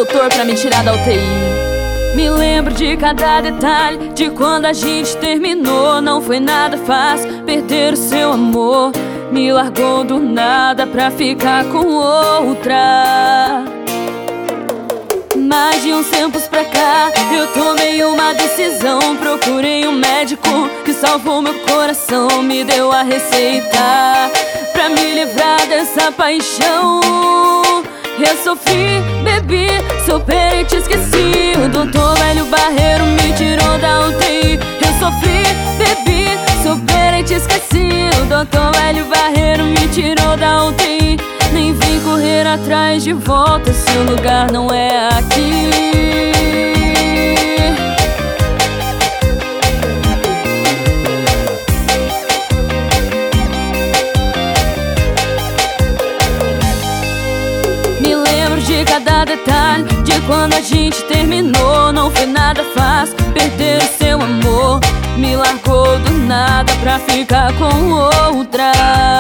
doutor pra me tirar da UTI. Me lembro de cada detalhe de quando a gente terminou. Não foi nada fácil perder o seu amor. Me largou do nada pra ficar com outra. Mais de uns tempos pra cá eu tomei uma decisão. Procurei um médico que salvou meu coração. Me deu a receita pra me livrar dessa paixão. Eu sofri, bebi, superei e te esqueci. O doutor Hélio Barreiro me tirou da UTI. Eu sofri, bebi, superei e te esqueci. O doutor Hélio Barreiro me tirou da UTI. Nem vim correr atrás de volta, seu lugar não é aqui. Me lembro de cada detalhe de quando a gente terminou. Não foi nada fácil perder o seu amor. Me largou do nada pra ficar com outra.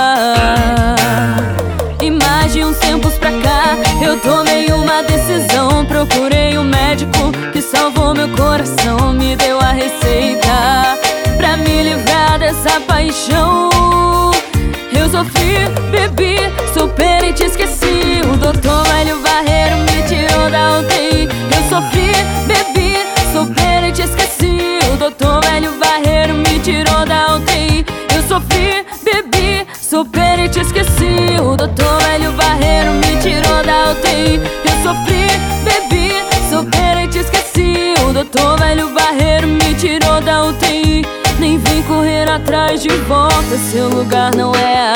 E mais de uns tempos pra cá eu tomei uma decisão. Procurei um médico que salvou meu coração. Me deu a receita pra me livrar dessa paixão. Eu sofri, bebi, superei e te esqueci. O doutor Hélio Barreiro me tirou da UTI. Eu sofri, bebi, superei e te esqueci. O doutor Hélio Barreiro me tirou da UTI. Eu sofri, bebi, superei e te esqueci. O doutor Hélio Barreiro me tirou da UTI. Eu sofri, bebi, superei e te esqueci. O doutor Hélio Barreiro me tirou da UTI. Nem vim correr atrás de volta, seu lugar não é